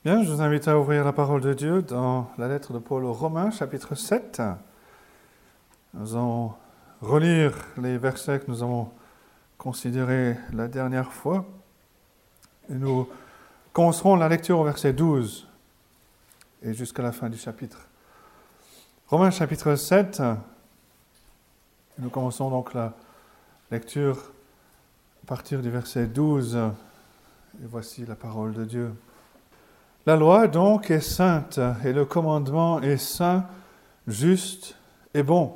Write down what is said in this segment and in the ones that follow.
Bien, je vous invite à ouvrir la parole de Dieu dans la lettre de Paul aux Romains, chapitre 7. Nous allons relire les versets que nous avons considérés la dernière fois. Et nous commencerons la lecture au verset 12 et jusqu'à la fin du chapitre. Romains, chapitre 7. Nous commençons donc la lecture à partir du verset 12. Et voici la parole de Dieu. La loi donc est sainte et le commandement est saint, juste et bon.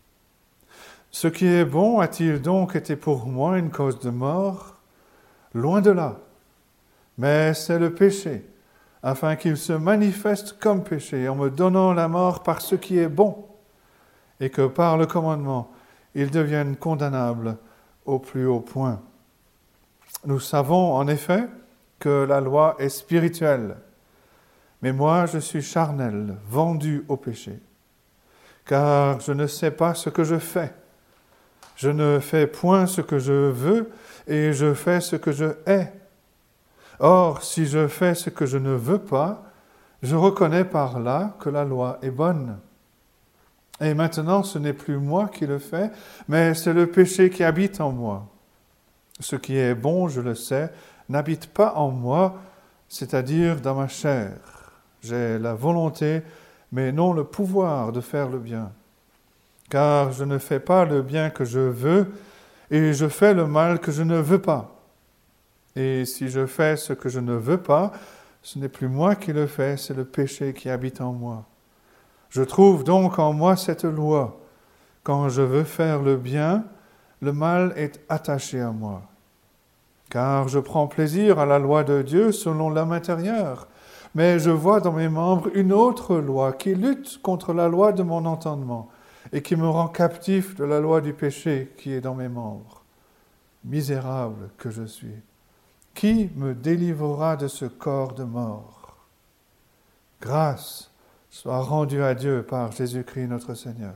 Ce qui est bon a-t-il donc été pour moi une cause de mort? Loin de là. Mais c'est le péché, afin qu'il se manifeste comme péché en me donnant la mort par ce qui est bon, et que par le commandement, il devienne condamnable au plus haut point. Nous savons en effet que la loi est spirituelle, mais moi je suis charnel, vendu au péché, car je ne sais pas ce que je fais. Je ne fais point ce que je veux, et je fais ce que je hais. Or, si je fais ce que je ne veux pas, je reconnais par là que la loi est bonne. Et maintenant, ce n'est plus moi qui le fais, mais c'est le péché qui habite en moi. Ce qui est bon, je le sais, n'habite pas en moi, c'est-à-dire dans ma chair. J'ai la volonté, mais non le pouvoir de faire le bien. Car je ne fais pas le bien que je veux, et je fais le mal que je ne veux pas. Et si je fais ce que je ne veux pas, ce n'est plus moi qui le fais, c'est le péché qui habite en moi. Je trouve donc en moi cette loi. Quand je veux faire le bien, le mal est attaché à moi. Car je prends plaisir à la loi de Dieu selon l'homme intérieur, mais je vois dans mes membres une autre loi qui lutte contre la loi de mon entendement et qui me rend captif de la loi du péché qui est dans mes membres. Misérable que je suis, qui me délivrera de ce corps de mort? Grâce soit rendue à Dieu par Jésus-Christ notre Seigneur.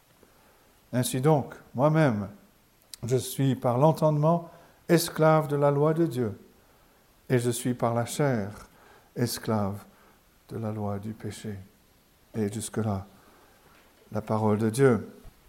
Ainsi donc, moi-même, je suis par l'entendement esclave de la loi de Dieu, et je suis par la chair esclave de la loi du péché. Et jusque-là, la parole de Dieu.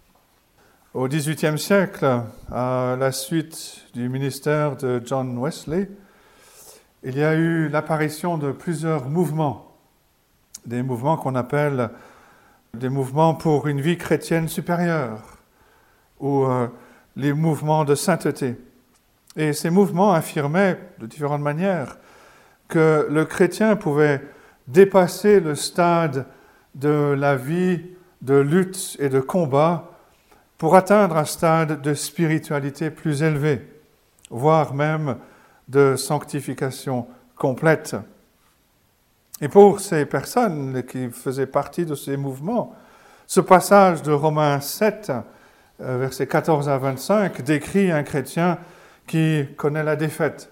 Au XVIIIe siècle, à la suite du ministère de John Wesley, il y a eu l'apparition de plusieurs mouvements, des mouvements qu'on appelle des mouvements pour une vie chrétienne supérieure, ou les mouvements de sainteté. Et ces mouvements affirmaient, de différentes manières, que le chrétien pouvait dépasser le stade de la vie de lutte et de combat pour atteindre un stade de spiritualité plus élevé, voire même de sanctification complète. Et pour ces personnes qui faisaient partie de ces mouvements, ce passage de Romains 7, versets 14 à 25, décrit un chrétien qui connaît la défaite,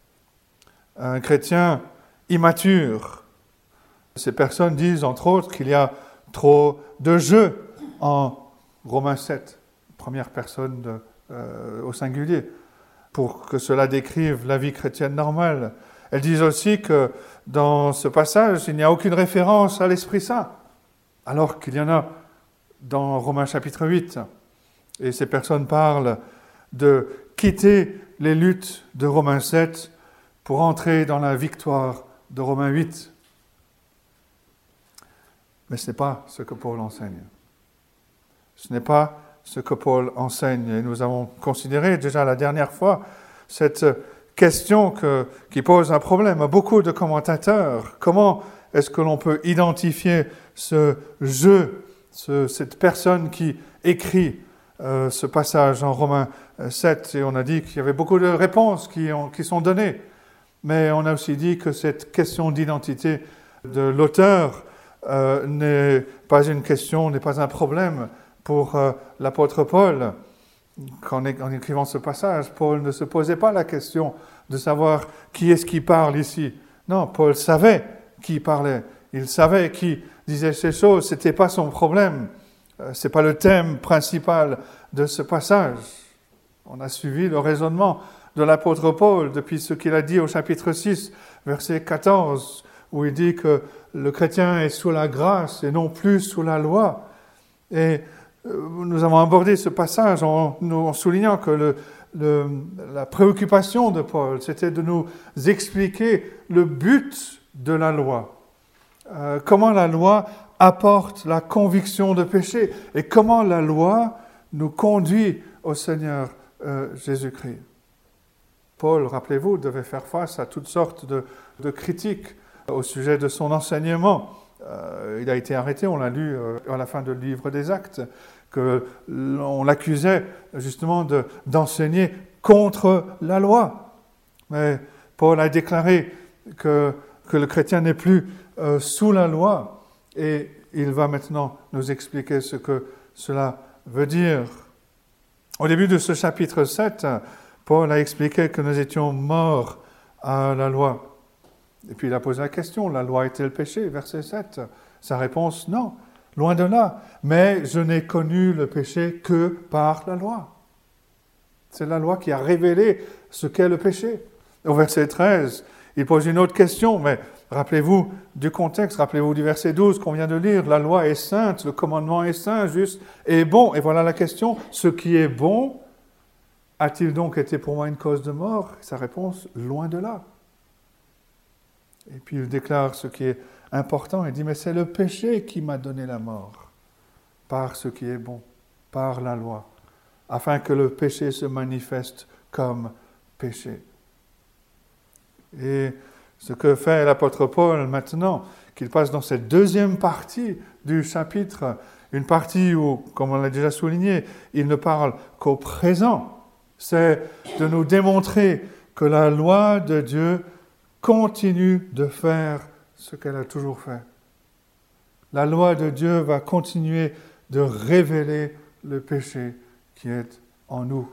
un chrétien immature. Ces personnes disent, entre autres, qu'il y a trop de jeu en Romains 7, première personne au singulier, pour que cela décrive la vie chrétienne normale. Elles disent aussi que dans ce passage, il n'y a aucune référence à l'Esprit Saint, alors qu'il y en a dans Romains chapitre 8. Et ces personnes parlent de quitter les luttes de Romains 7 pour entrer dans la victoire de Romains 8. Mais ce n'est pas ce que Paul enseigne. Ce n'est pas ce que Paul enseigne. Et nous avons considéré déjà la dernière fois cette question qui pose un problème à beaucoup de commentateurs. Comment est-ce que l'on peut identifier ce jeu, cette personne qui écrit ce passage en Romains 7, et on a dit qu'il y avait beaucoup de réponses qui sont données, mais on a aussi dit que cette question d'identité de l'auteur n'est pas une question, n'est pas un problème pour l'apôtre Paul. En écrivant ce passage, Paul ne se posait pas la question de savoir qui est-ce qui parle ici. Non, Paul savait qui parlait, il savait qui disait ces choses, ce n'était pas son problème. Ce n'est pas le thème principal de ce passage. On a suivi le raisonnement de l'apôtre Paul depuis ce qu'il a dit au chapitre 6, verset 14, où il dit que le chrétien est sous la grâce et non plus sous la loi. Et nous avons abordé ce passage en soulignant que la préoccupation de Paul, c'était de nous expliquer le but de la loi. Comment la loi apporte la conviction de péché et comment la loi nous conduit au Seigneur Jésus-Christ. Paul, rappelez-vous, devait faire face à toutes sortes de critiques au sujet de son enseignement. Il a été arrêté, on l'a lu à la fin du livre des Actes, qu'on l'accusait justement d'enseigner contre la loi. Mais Paul a déclaré que le chrétien n'est plus sous la loi et il va maintenant nous expliquer ce que cela veut dire. Au début de ce chapitre 7, Paul a expliqué que nous étions morts à la loi. Et puis il a posé la question, la loi est-elle péché? Verset 7. Sa réponse, non, loin de là. Mais je n'ai connu le péché que par la loi. C'est la loi qui a révélé ce qu'est le péché. Au verset 13, il pose une autre question, mais rappelez-vous du contexte, rappelez-vous du verset 12 qu'on vient de lire. La loi est sainte, le commandement est saint, juste et bon. Et voilà la question, ce qui est bon, a-t-il donc été pour moi une cause de mort? Sa réponse, loin de là. Et puis il déclare ce qui est important, il dit, mais c'est le péché qui m'a donné la mort, par ce qui est bon, par la loi, afin que le péché se manifeste comme péché. Et ce que fait l'apôtre Paul maintenant, qu'il passe dans cette deuxième partie du chapitre, une partie où, comme on l'a déjà souligné, il ne parle qu'au présent, c'est de nous démontrer que la loi de Dieu continue de faire ce qu'elle a toujours fait. La loi de Dieu va continuer de révéler le péché qui est en nous.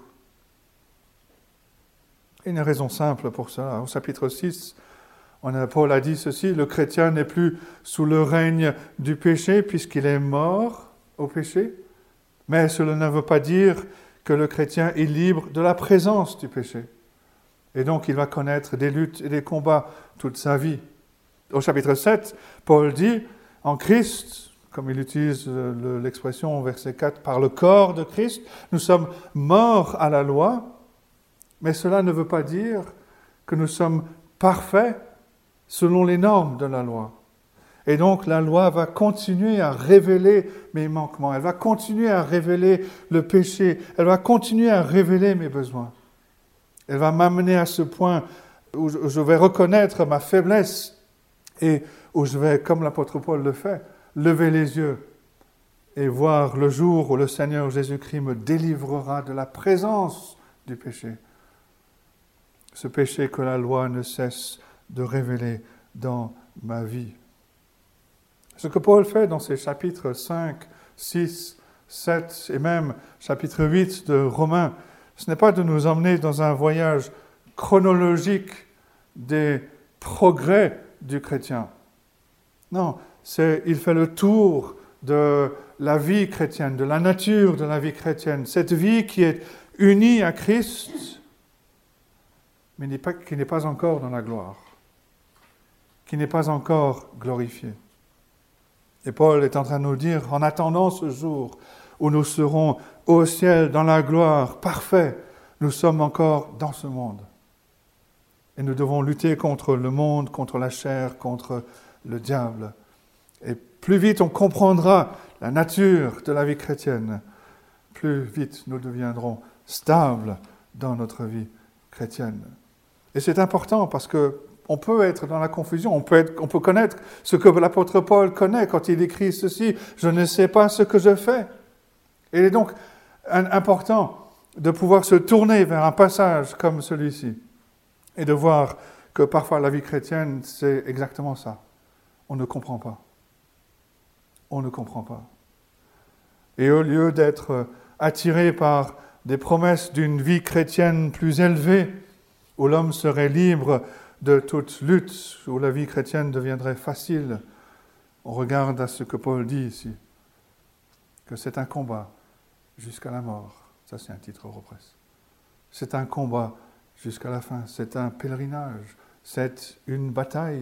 Il y a une raison simple pour cela. Au chapitre 6, Paul a dit ceci, le chrétien n'est plus sous le règne du péché puisqu'il est mort au péché, mais cela ne veut pas dire que le chrétien est libre de la présence du péché. Et donc il va connaître des luttes et des combats toute sa vie. Au chapitre 7, Paul dit, en Christ, comme il utilise l'expression au verset 4, par le corps de Christ, nous sommes morts à la loi, mais cela ne veut pas dire que nous sommes parfaits selon les normes de la loi. Et donc la loi va continuer à révéler mes manquements, elle va continuer à révéler le péché, elle va continuer à révéler mes besoins. Elle va m'amener à ce point où je vais reconnaître ma faiblesse et où je vais, comme l'apôtre Paul le fait, lever les yeux et voir le jour où le Seigneur Jésus-Christ me délivrera de la présence du péché. Ce péché que la loi ne cesse de révéler dans ma vie. Ce que Paul fait dans ces chapitres 5, 6, 7 et même chapitre 8 de Romains, ce n'est pas de nous emmener dans un voyage chronologique des progrès du chrétien. Non, il fait le tour de la vie chrétienne, de la nature de la vie chrétienne, cette vie qui est unie à Christ, mais qui n'est pas encore dans la gloire, qui n'est pas encore glorifiée. Et Paul est en train de nous dire, en attendant ce jour où nous serons au ciel, dans la gloire, parfait, nous sommes encore dans ce monde. Et nous devons lutter contre le monde, contre la chair, contre le diable. Et plus vite on comprendra la nature de la vie chrétienne, plus vite nous deviendrons stables dans notre vie chrétienne. Et c'est important parce que on peut être dans la confusion, on peut connaître ce que l'apôtre Paul connaît quand il écrit ceci, « Je ne sais pas ce que je fais ». Il est donc important de pouvoir se tourner vers un passage comme celui-ci et de voir que parfois la vie chrétienne, c'est exactement ça. On ne comprend pas. On ne comprend pas. Et au lieu d'être attiré par des promesses d'une vie chrétienne plus élevée, où l'homme serait libre de toute lutte, où la vie chrétienne deviendrait facile, on regarde à ce que Paul dit ici, que c'est un combat jusqu'à la mort. Ça, c'est un titre Europresse. C'est un combat jusqu'à la fin, c'est un pèlerinage, c'est une bataille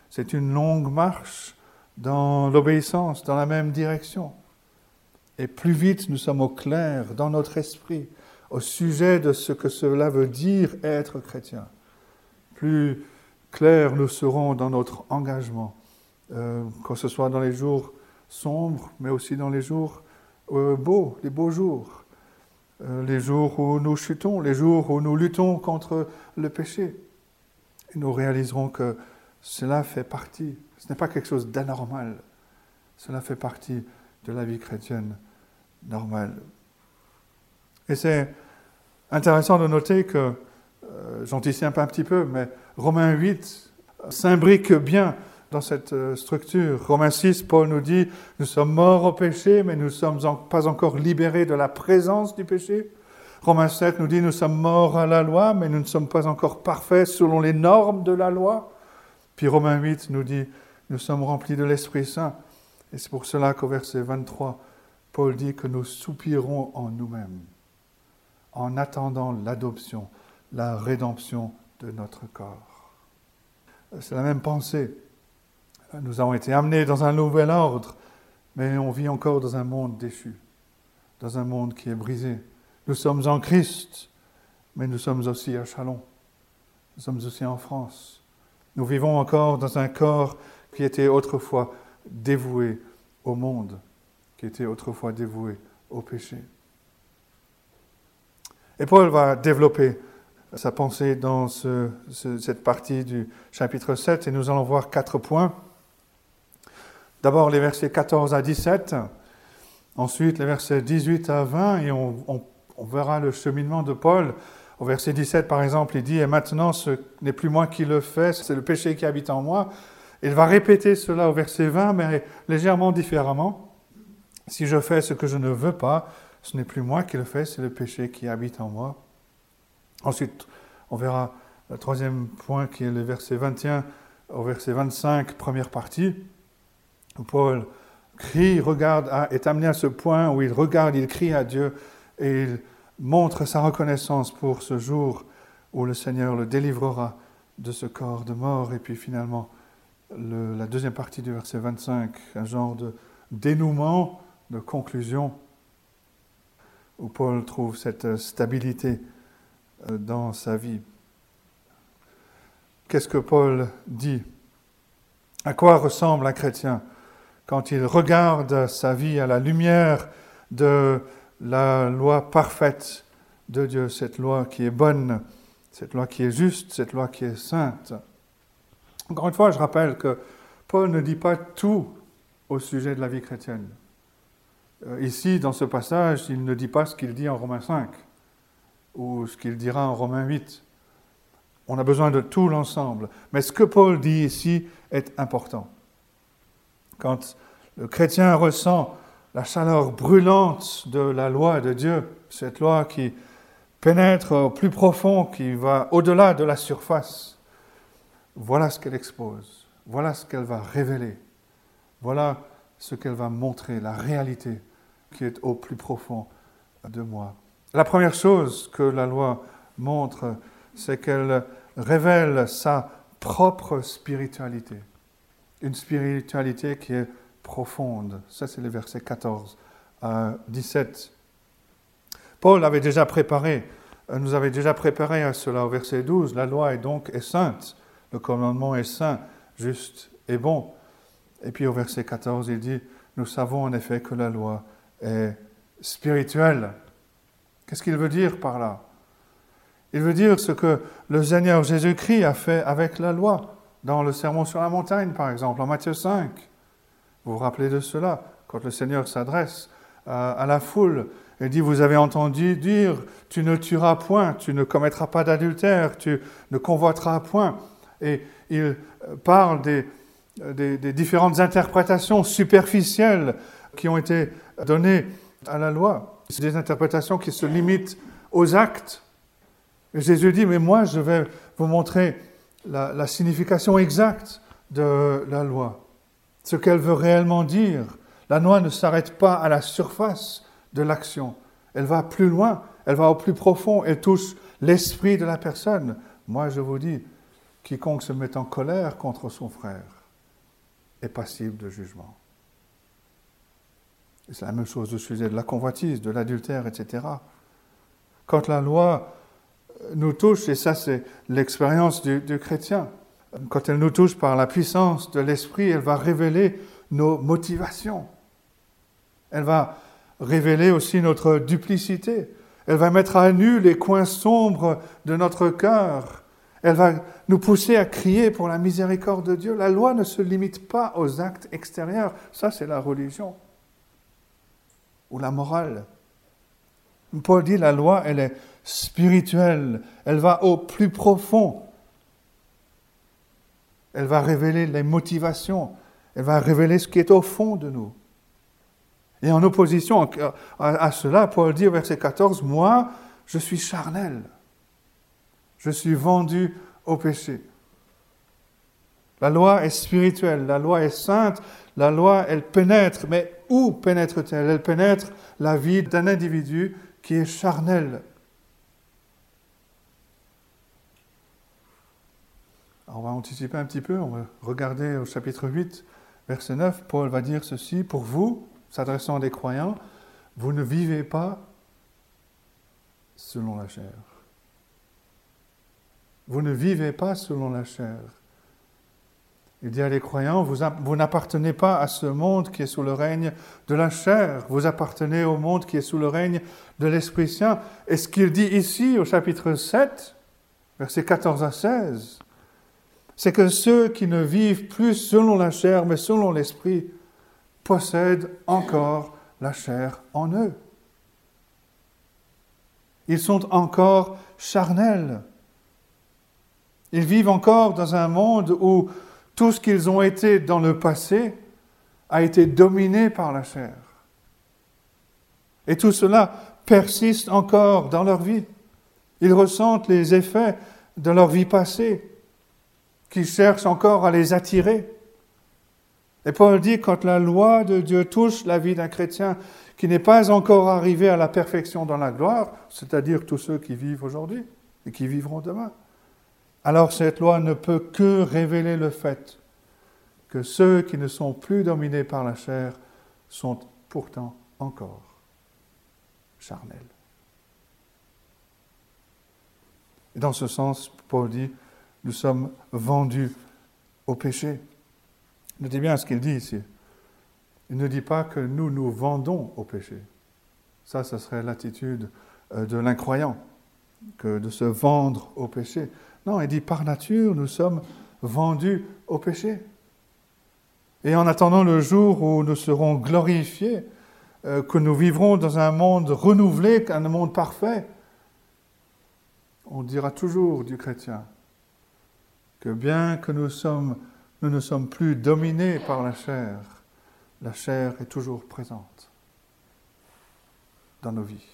C'est une longue marche dans l'obéissance, dans la même direction. Et plus vite nous sommes au clair dans notre esprit au sujet de ce que cela veut dire être chrétien, plus clair nous serons dans notre engagement, que ce soit dans les jours sombres, mais aussi dans les jours beaux, les beaux jours, les jours où nous chutons, les jours où nous luttons contre le péché. Et nous réaliserons que cela fait partie, ce n'est pas quelque chose d'anormal, cela fait partie de la vie chrétienne normale. Et c'est intéressant de noter que, j'anticipe un petit peu, mais Romains 8 s'imbrique bien dans cette structure. Romains 6, Paul nous dit, nous sommes morts au péché, mais nous ne sommes pas encore libérés de la présence du péché. Romains 7 nous dit, nous sommes morts à la loi, mais nous ne sommes pas encore parfaits selon les normes de la loi. Puis Romains 8 nous dit, nous sommes remplis de l'Esprit Saint. Et c'est pour cela qu'au verset 23, Paul dit que nous soupirons en nous-mêmes, en attendant l'adoption, la rédemption de notre corps. C'est la même pensée. Nous avons été amenés dans un nouvel ordre, mais on vit encore dans un monde déchu, dans un monde qui est brisé. Nous sommes en Christ, mais nous sommes aussi à Châlons. Nous sommes aussi en France. Nous vivons encore dans un corps qui était autrefois dévoué au monde, qui était autrefois dévoué au péché. Et Paul va développer sa pensée dans cette partie du chapitre 7, et nous allons voir 4 points. D'abord les versets 14 à 17, ensuite les versets 18 à 20, et on verra le cheminement de Paul. Au verset 17, par exemple, il dit « Et maintenant, ce n'est plus moi qui le fais, c'est le péché qui habite en moi. » Il va répéter cela au verset 20, mais légèrement différemment. « Si je fais ce que je ne veux pas, ce n'est plus moi qui le fais, c'est le péché qui habite en moi. » Ensuite, on verra le troisième point qui est le verset 21 au verset 25, première partie, où Paul crie, est amené à ce point où il regarde, il crie à Dieu et il montre sa reconnaissance pour ce jour où le Seigneur le délivrera de ce corps de mort. Et puis finalement, la deuxième partie du verset 25, un genre de dénouement, de conclusion, où Paul trouve cette stabilité dans sa vie. Qu'est-ce que Paul dit? À quoi ressemble un chrétien quand il regarde sa vie à la lumière de la loi parfaite de Dieu, cette loi qui est bonne, cette loi qui est juste, cette loi qui est sainte? Encore une fois, je rappelle que Paul ne dit pas tout au sujet de la vie chrétienne. Ici, dans ce passage, il ne dit pas ce qu'il dit en Romains 5 ou ce qu'il dira en Romains 8. On a besoin de tout l'ensemble. Mais ce que Paul dit ici est important. Quand le chrétien ressent la chaleur brûlante de la loi de Dieu, cette loi qui pénètre au plus profond, qui va au-delà de la surface, voilà ce qu'elle expose, voilà ce qu'elle va révéler, voilà ce qu'elle va montrer, la réalité qui est au plus profond de moi. La première chose que la loi montre, c'est qu'elle révèle sa propre spiritualité. Une spiritualité qui est profonde. Ça, c'est les versets 14 à 17. Paul avait déjà nous avait déjà préparé à cela au verset 12. La loi est sainte. Le commandement est saint, juste et bon. Et puis au verset 14, il dit, nous savons en effet que la loi est spirituelle. Qu'est-ce qu'il veut dire par là? Il veut dire ce que le Seigneur Jésus-Christ a fait avec la loi, dans le Sermon sur la montagne, par exemple, en Matthieu 5. Vous vous rappelez de cela, quand le Seigneur s'adresse à la foule et dit, vous avez entendu dire, tu ne tueras point, tu ne commettras pas d'adultère, tu ne convoiteras point. Et il parle des différentes interprétations superficielles qui ont été données à la loi. C'est des interprétations qui se limitent aux actes. Et Jésus dit, mais moi, je vais vous montrer la signification exacte de la loi, ce qu'elle veut réellement dire. La loi ne s'arrête pas à la surface de l'action. Elle va plus loin, elle va au plus profond, elle touche l'esprit de la personne. Moi, je vous dis, quiconque se met en colère contre son frère, est passible de jugement. Et c'est la même chose au sujet de la convoitise, de l'adultère, etc. Quand la loi nous touche, et ça c'est l'expérience du chrétien, quand elle nous touche par la puissance de l'Esprit, elle va révéler nos motivations. Elle va révéler aussi notre duplicité. Elle va mettre à nu les coins sombres de notre cœur. Elle va nous pousser à crier pour la miséricorde de Dieu. La loi ne se limite pas aux actes extérieurs. Ça, c'est la religion ou la morale. Paul dit la loi, elle est spirituelle. Elle va au plus profond. Elle va révéler les motivations. Elle va révéler ce qui est au fond de nous. Et en opposition à cela, Paul dit au verset 14, « Moi, je suis charnel. Je suis vendu au péché. » La loi est spirituelle, la loi est sainte, la loi, elle pénètre. Mais où pénètre-t-elle ? Elle pénètre la vie d'un individu qui est charnel. Alors, on va anticiper un petit peu, on va regarder au chapitre 8, verset 9. Paul va dire ceci, « Pour vous, s'adressant à des croyants, vous ne vivez pas selon la chair. » Vous ne vivez pas selon la chair. Il dit à les croyants, vous n'appartenez pas à ce monde qui est sous le règne de la chair, vous appartenez au monde qui est sous le règne de l'Esprit Saint. Et ce qu'il dit ici au chapitre 7, versets 14 à 16, c'est que ceux qui ne vivent plus selon la chair, mais selon l'Esprit, possèdent encore la chair en eux. Ils sont encore charnels. Ils vivent encore dans un monde où tout ce qu'ils ont été dans le passé a été dominé par la chair. Et tout cela persiste encore dans leur vie. Ils ressentent les effets de leur vie passée, qu'ils cherchent encore à les attirer. Et Paul dit, quand la loi de Dieu touche la vie d'un chrétien qui n'est pas encore arrivé à la perfection dans la gloire, c'est-à-dire tous ceux qui vivent aujourd'hui et qui vivront demain, alors cette loi ne peut que révéler le fait que ceux qui ne sont plus dominés par la chair sont pourtant encore charnels. Et dans ce sens, Paul dit, nous sommes vendus au péché. Notez bien ce qu'il dit ici. Il ne dit pas que nous nous vendons au péché. Ça, ce serait l'attitude de l'incroyant, que de se vendre au péché. Non, il dit par nature, nous sommes vendus au péché. Et en attendant le jour où nous serons glorifiés, que nous vivrons dans un monde renouvelé, un monde parfait, on dira toujours du chrétien que bien que nous ne sommes plus dominés par la chair est toujours présente dans nos vies.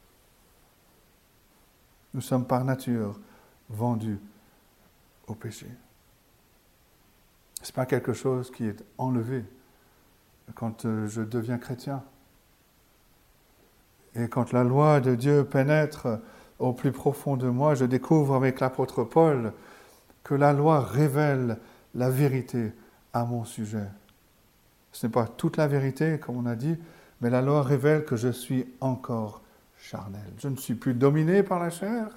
Nous sommes par nature vendus au péché. Ce n'est pas quelque chose qui est enlevé quand je deviens chrétien. Et quand la loi de Dieu pénètre au plus profond de moi, je découvre avec l'apôtre Paul que la loi révèle la vérité à mon sujet. Ce n'est pas toute la vérité, comme on a dit, mais la loi révèle que je suis encore charnel. Je ne suis plus dominé par la chair,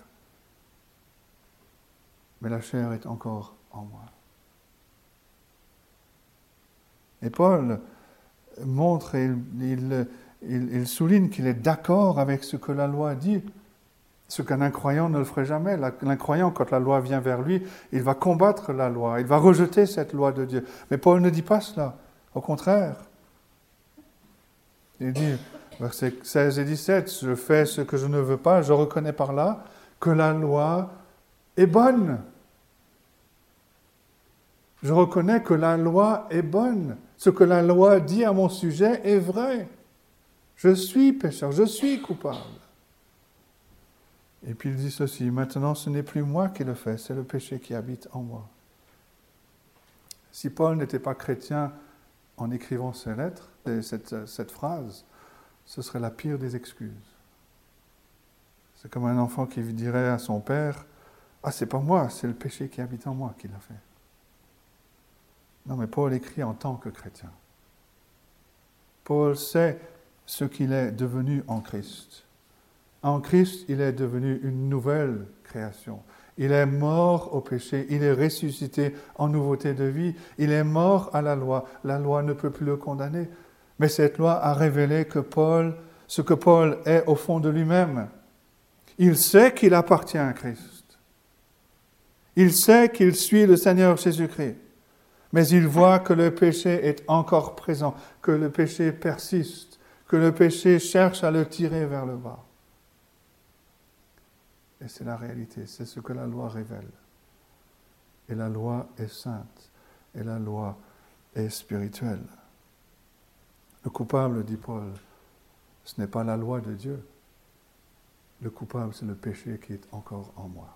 mais la chair est encore en moi. Et Paul montre et il souligne qu'il est d'accord avec ce que la loi dit, ce qu'un incroyant ne le ferait jamais. L'incroyant, quand la loi vient vers lui, il va combattre la loi, il va rejeter cette loi de Dieu. Mais Paul ne dit pas cela, au contraire. Il dit, versets 16 et 17, « Je fais ce que je ne veux pas, je reconnais par là que la loi est bonne. » Je reconnais que la loi est bonne. Ce que la loi dit à mon sujet est vrai. Je suis pécheur, je suis coupable. Et puis il dit ceci, maintenant ce n'est plus moi qui le fais, c'est le péché qui habite en moi. Si Paul n'était pas chrétien en écrivant ces lettres, cette phrase, ce serait la pire des excuses. C'est comme un enfant qui dirait à son père, « Ah, c'est pas moi, c'est le péché qui habite en moi qui l'a fait. » Non, mais Paul écrit en tant que chrétien. Paul sait ce qu'il est devenu en Christ. En Christ, il est devenu une nouvelle création. Il est mort au péché, il est ressuscité en nouveauté de vie, il est mort à la loi. La loi ne peut plus le condamner. Mais cette loi a révélé que ce que Paul est au fond de lui-même. Il sait qu'il appartient à Christ. Il sait qu'il suit le Seigneur Jésus-Christ. Mais il voit que le péché est encore présent, que le péché persiste, que le péché cherche à le tirer vers le bas. Et c'est la réalité, c'est ce que la loi révèle. Et la loi est sainte, et la loi est spirituelle. Le coupable, dit Paul, ce n'est pas la loi de Dieu. Le coupable, c'est le péché qui est encore en moi.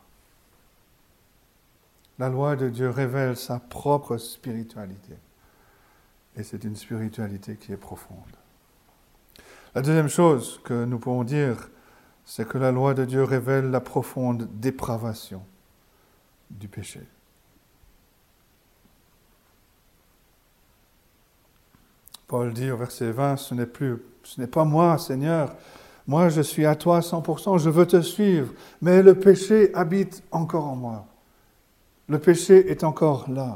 La loi de Dieu révèle sa propre spiritualité. Et c'est une spiritualité qui est profonde. La deuxième chose que nous pouvons dire, c'est que la loi de Dieu révèle la profonde dépravation du péché. Paul dit au verset 20, ce n'est pas moi, Seigneur, moi je suis à toi 100%, je veux te suivre, mais le péché habite encore en moi. Le péché est encore là.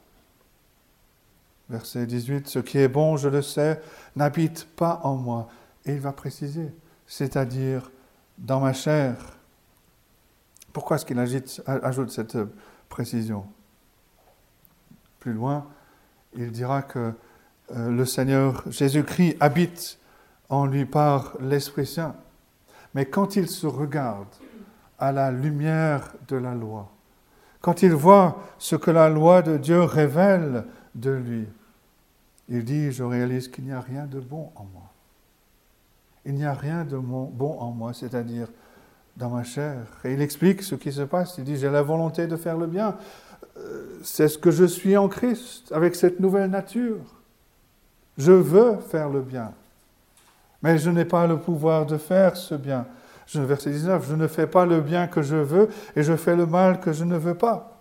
Verset 18, ce qui est bon, je le sais, n'habite pas en moi. Et il va préciser, c'est-à-dire dans ma chair. Pourquoi est-ce qu'il ajoute cette précision? Plus loin, il dira que le Seigneur Jésus-Christ habite en lui par l'Esprit Saint. Mais quand il se regarde à la lumière de la loi, quand il voit ce que la loi de Dieu révèle de lui, il dit, je réalise qu'il n'y a rien de bon en moi. Il n'y a rien de bon en moi, c'est-à-dire dans ma chair. Et il explique ce qui se passe. Il dit, j'ai la volonté de faire le bien. C'est ce que je suis en Christ, avec cette nouvelle nature. Je veux faire le bien. Mais je n'ai pas le pouvoir de faire ce bien. Verset 19, je ne fais pas le bien que je veux et je fais le mal que je ne veux pas.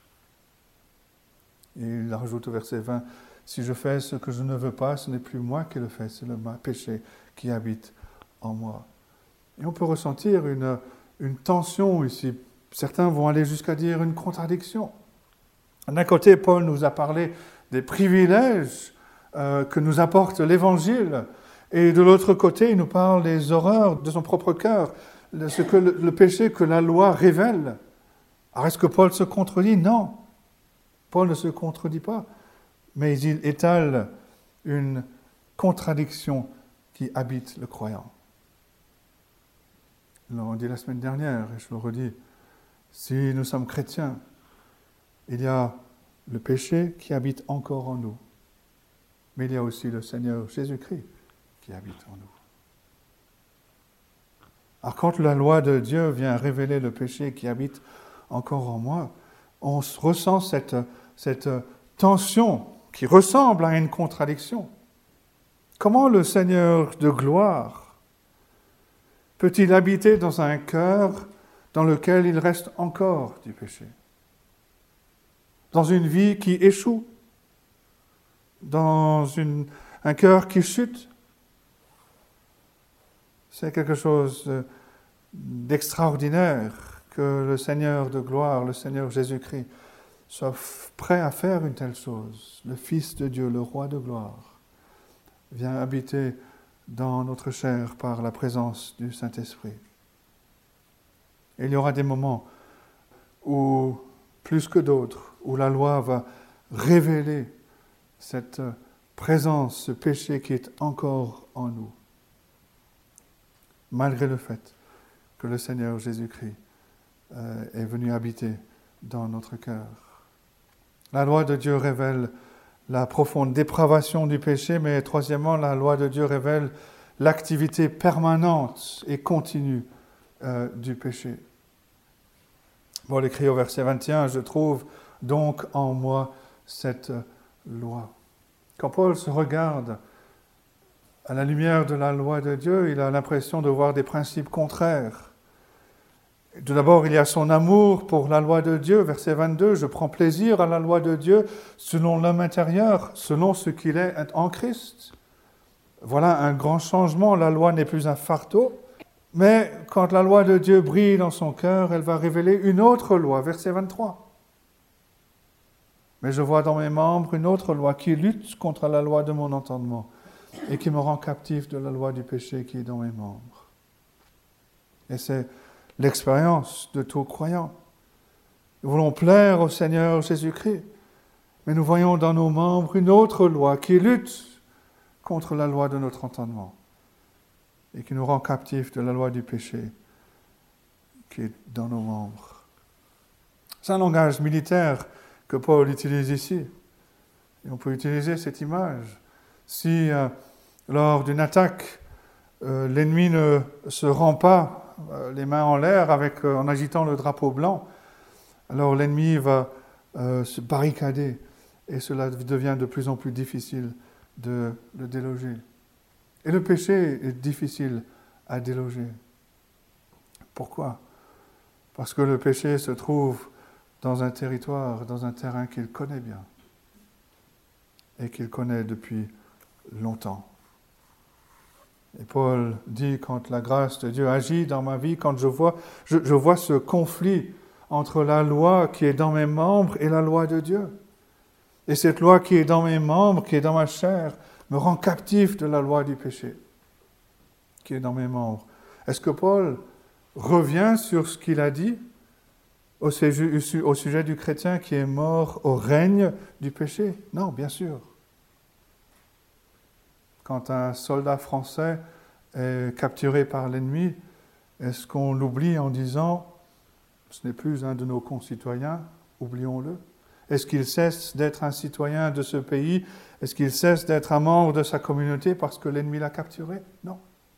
Et il rajoute au verset 20, si je fais ce que je ne veux pas, ce n'est plus moi qui le fais, c'est le péché qui habite en moi. Et on peut ressentir une tension ici. Certains vont aller jusqu'à dire une contradiction. D'un côté, Paul nous a parlé des privilèges que nous apporte l'Évangile, et de l'autre côté, il nous parle des horreurs de son propre cœur, le péché que la loi révèle. Alors est-ce que Paul se contredit? Non. Paul ne se contredit pas, mais il étale une contradiction qui habite le croyant. Nous l'avons dit la semaine dernière, et je le redis, si nous sommes chrétiens, il y a le péché qui habite encore en nous, mais il y a aussi le Seigneur Jésus-Christ qui habite en nous. Alors quand la loi de Dieu vient révéler le péché qui habite encore en moi, on ressent cette tension qui ressemble à une contradiction. Comment le Seigneur de gloire peut-il habiter dans un cœur dans lequel il reste encore du péché? Dans une vie qui échoue? Dans un cœur qui chute? C'est quelque chose d'extraordinaire que le Seigneur de gloire, le Seigneur Jésus-Christ, soit prêt à faire une telle chose. Le Fils de Dieu, le Roi de gloire, vient habiter dans notre chair par la présence du Saint-Esprit. Et il y aura des moments où, plus que d'autres, où la loi va révéler cette présence, ce péché qui est encore en nous, malgré le fait que le Seigneur Jésus-Christ est venu habiter dans notre cœur. La loi de Dieu révèle la profonde dépravation du péché, mais troisièmement, la loi de Dieu révèle l'activité permanente et continue du péché. Paul écrit au verset 21, « Je trouve donc en moi cette loi. » Quand Paul se regarde à la lumière de la loi de Dieu, il a l'impression de voir des principes contraires. Tout d'abord, il y a son amour pour la loi de Dieu, verset 22, « Je prends plaisir à la loi de Dieu selon l'homme intérieur, selon ce qu'il est en Christ. » Voilà un grand changement, la loi n'est plus un fardeau, mais quand la loi de Dieu brille dans son cœur, elle va révéler une autre loi, verset 23. « Mais je vois dans mes membres une autre loi qui lutte contre la loi de mon entendement et qui me rend captif de la loi du péché qui est dans mes membres. » Et c'est l'expérience de tout croyant. Nous voulons plaire au Seigneur Jésus-Christ, mais nous voyons dans nos membres une autre loi qui lutte contre la loi de notre entendement et qui nous rend captifs de la loi du péché qui est dans nos membres. C'est un langage militaire que Paul utilise ici. Et on peut utiliser cette image. Si lors d'une attaque, l'ennemi ne se rend pas les mains en l'air en agitant le drapeau blanc, alors l'ennemi va se barricader et cela devient de plus en plus difficile de le déloger. Et le péché est difficile à déloger. Pourquoi ? Parce que le péché se trouve dans un territoire, dans un terrain qu'il connaît bien et qu'il connaît depuis longtemps. Et Paul dit, quand la grâce de Dieu agit dans ma vie, quand je vois ce conflit entre la loi qui est dans mes membres et la loi de Dieu. Et cette loi qui est dans mes membres, qui est dans ma chair, me rend captif de la loi du péché qui est dans mes membres. Est-ce que Paul revient sur ce qu'il a dit au sujet du chrétien qui est mort au règne du péché? Non, bien sûr. Quand un soldat français est capturé par l'ennemi, est-ce qu'on l'oublie en disant « ce n'est plus un de nos concitoyens, oublions-le » ? Est-ce qu'il cesse d'être un citoyen de ce pays? Est-ce qu'il cesse d'être un membre de sa communauté parce que l'ennemi l'a capturé? Non.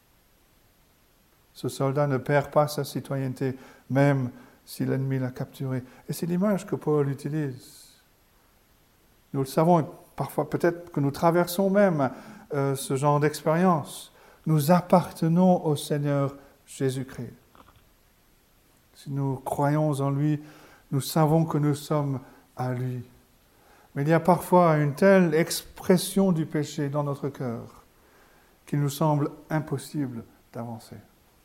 Ce soldat ne perd pas sa citoyenneté, même si l'ennemi l'a capturé. Et c'est l'image que Paul utilise. Nous le savons, parfois peut-être que nous traversons même ce genre d'expérience. Nous appartenons au Seigneur Jésus-Christ. Si nous croyons en lui, nous savons que nous sommes à lui. Mais il y a parfois une telle expression du péché dans notre cœur qu'il nous semble impossible d'avancer.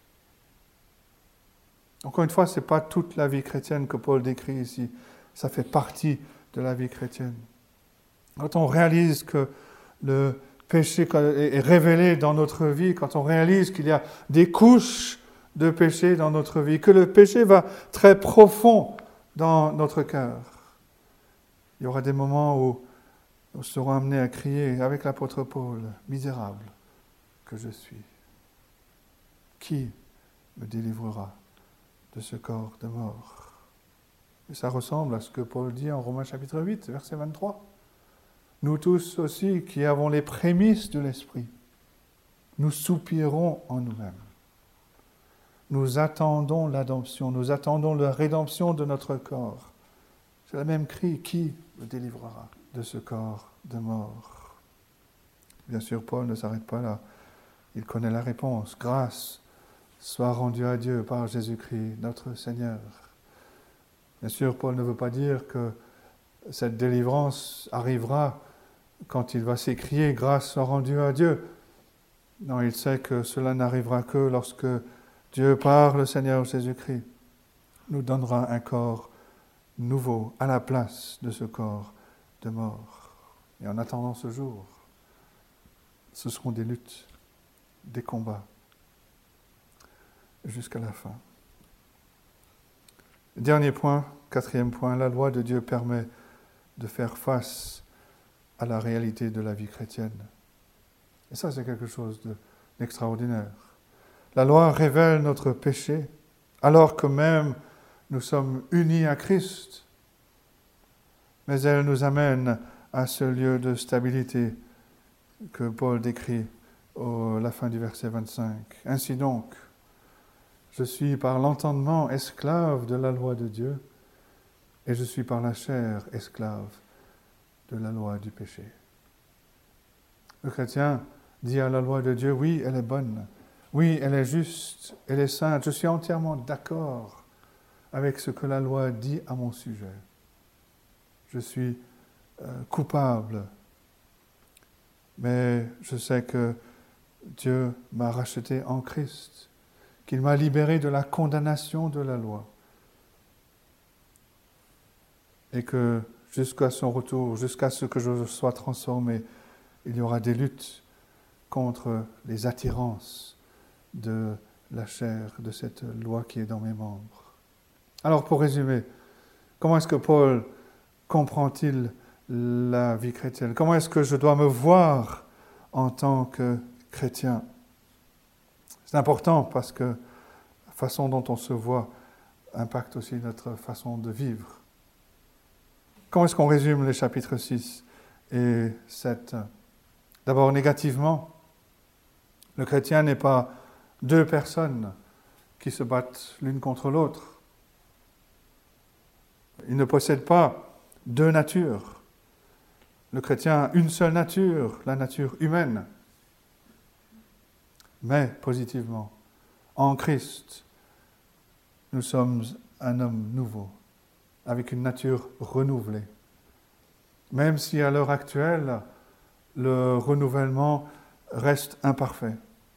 Encore une fois, ce n'est pas toute la vie chrétienne que Paul décrit ici. Ça fait partie de la vie chrétienne. Quand on réalise que le péché est révélé dans notre vie, quand on réalise qu'il y a des couches de péché dans notre vie, que le péché va très profond dans notre cœur, il y aura des moments où nous serons amenés à crier avec l'apôtre Paul, « Misérable que je suis, qui me délivrera de ce corps de mort ?» Et ça ressemble à ce que Paul dit en Romains chapitre 8, verset 23. Nous tous aussi qui avons les prémices de l'Esprit, nous soupirons en nous-mêmes. Nous attendons l'adoption, nous attendons la rédemption de notre corps. C'est le même cri, qui me délivrera de ce corps de mort? Bien sûr, Paul ne s'arrête pas là. Il connaît la réponse. Grâce soit rendue à Dieu par Jésus-Christ, notre Seigneur. Bien sûr, Paul ne veut pas dire que cette délivrance arrivera quand il va s'écrier « Grâce soit rendue à Dieu ». Non, il sait que cela n'arrivera que lorsque Dieu, par le Seigneur Jésus-Christ, nous donnera un corps nouveau à la place de ce corps de mort. Et en attendant ce jour, ce seront des luttes, des combats, jusqu'à la fin. Dernier point, quatrième point, la loi de Dieu permet de faire face à la réalité de la vie chrétienne. Et ça, c'est quelque chose d'extraordinaire. La loi révèle notre péché, alors que même nous sommes unis à Christ, mais elle nous amène à ce lieu de stabilité que Paul décrit à la fin du verset 25. Ainsi donc, je suis par l'entendement esclave de la loi de Dieu, et je suis par la chair esclave de la loi du péché. Le chrétien dit à la loi de Dieu, oui, elle est bonne, oui, elle est juste, elle est sainte, je suis entièrement d'accord avec ce que la loi dit à mon sujet. Je suis coupable, mais je sais que Dieu m'a racheté en Christ, qu'il m'a libéré de la condamnation de la loi, et que jusqu'à son retour, jusqu'à ce que je sois transformé, il y aura des luttes contre les attirances de la chair, de cette loi qui est dans mes membres. Alors pour résumer, comment est-ce que Paul comprend-il la vie chrétienne? Comment est-ce que je dois me voir en tant que chrétien? C'est important parce que la façon dont on se voit impacte aussi notre façon de vivre. Comment est-ce qu'on résume les chapitres 6 et 7? D'abord, négativement, le chrétien n'est pas deux personnes qui se battent l'une contre l'autre. Il ne possède pas deux natures. Le chrétien a une seule nature, la nature humaine. Mais, positivement, en Christ, nous sommes un homme nouveau, avec une nature renouvelée. Même si à l'heure actuelle, le renouvellement reste imparfait.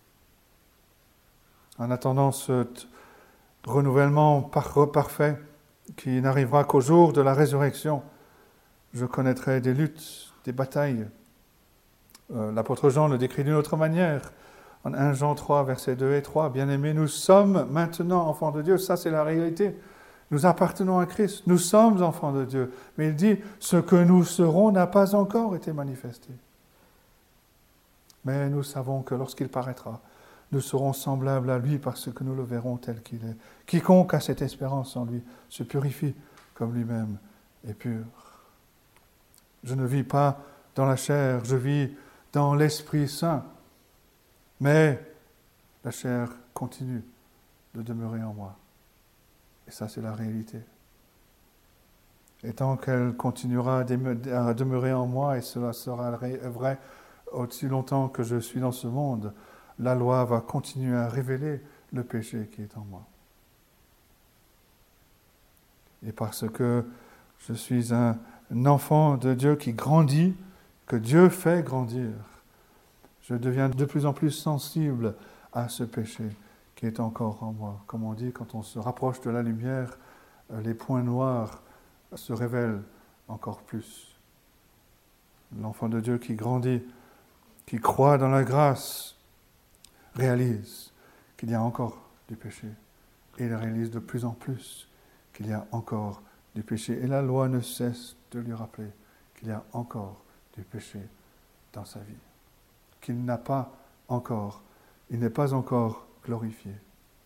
En attendant ce renouvellement parfait qui n'arrivera qu'au jour de la résurrection, je connaîtrai des luttes, des batailles. L'apôtre Jean le décrit d'une autre manière. En 1 Jean 3, versets 2 et 3, « Bien-aimés, nous sommes maintenant enfants de Dieu. » Ça, c'est la réalité. Nous appartenons à Christ. Nous sommes enfants de Dieu. Mais il dit, « Ce que nous serons n'a pas encore été manifesté. » Mais nous savons que lorsqu'il paraîtra, nous serons semblables à lui parce que nous le verrons tel qu'il est. Quiconque a cette espérance en lui se purifie comme lui-même est pur. Je ne vis pas dans la chair, je vis dans l'Esprit Saint. Mais la chair continue de demeurer en moi. Et ça, c'est la réalité. Et tant qu'elle continuera à demeurer en moi, et cela sera vrai aussi longtemps que je suis dans ce monde, la loi va continuer à révéler le péché qui est en moi. Et parce que je suis un enfant de Dieu qui grandit, que Dieu fait grandir, je deviens de plus en plus sensible à ce péché qui est encore en moi. Comme on dit, quand on se rapproche de la lumière, les points noirs se révèlent encore plus. L'enfant de Dieu qui grandit, qui croit dans la grâce, réalise qu'il y a encore du péché. Et il réalise de plus en plus qu'il y a encore du péché. Et la loi ne cesse de lui rappeler qu'il y a encore du péché dans sa vie. Qu'il n'a pas encore, il n'est pas encore glorifié.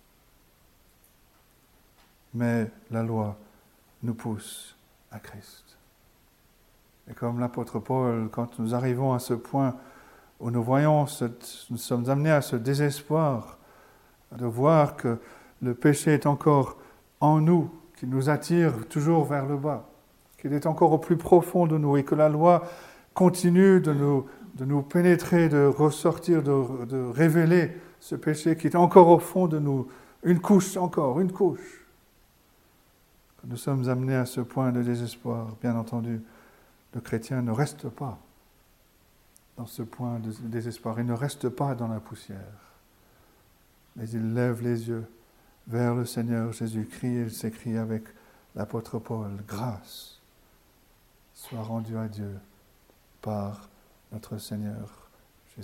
Mais la loi nous pousse à Christ. Et comme l'apôtre Paul, quand nous arrivons à ce point où nous voyons, nous sommes amenés à ce désespoir de voir que le péché est encore en nous, qu'il nous attire toujours vers le bas, qu'il est encore au plus profond de nous et que la loi continue de nous pénétrer, de ressortir, de révéler ce péché qui est encore au fond de nous, une couche encore, une couche. Quand nous sommes amenés à ce point de désespoir, bien entendu, le chrétien ne reste pas dans ce point de désespoir, il ne reste pas dans la poussière, mais il lève les yeux vers le Seigneur Jésus-Christ et il s'écrie avec l'apôtre Paul, « Grâce soit rendue à Dieu par notre Seigneur Jésus-Christ. »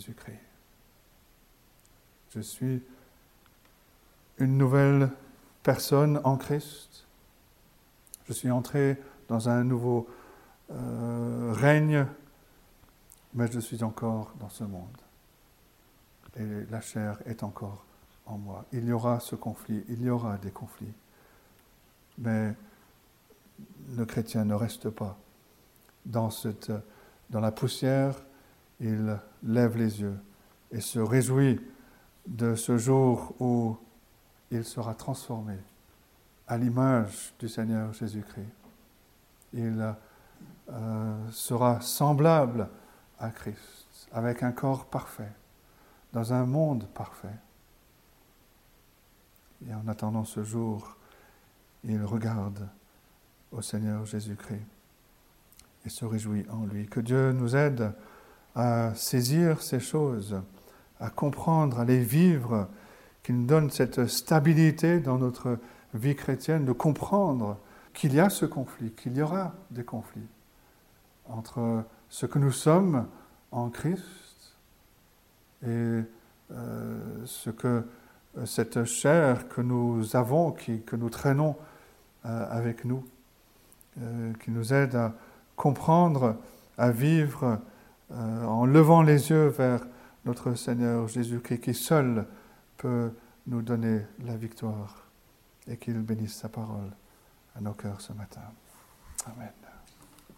Je suis une nouvelle personne en Christ. Je suis entré dans un nouveau règne, mais je suis encore dans ce monde. Et la chair est encore en moi. Il y aura ce conflit, il y aura des conflits. Mais le chrétien ne reste pas dans la poussière, il lève les yeux et se réjouit de ce jour où il sera transformé à l'image du Seigneur Jésus-Christ. Il sera semblable à Christ, avec un corps parfait, dans un monde parfait. Et en attendant ce jour, il regarde au Seigneur Jésus-Christ et se réjouit en lui. Que Dieu nous aide à saisir ces choses, à comprendre, à les vivre, qu'il nous donne cette stabilité dans notre vie chrétienne, de comprendre qu'il y a ce conflit, qu'il y aura des conflits entre ce que nous sommes en Christ et ce que cette chair que nous avons, que nous traînons avec nous, qui nous aide à comprendre, à vivre en levant les yeux vers notre Seigneur Jésus-Christ, qui seul peut nous donner la victoire, et qu'il bénisse sa parole à nos cœurs ce matin. Amen.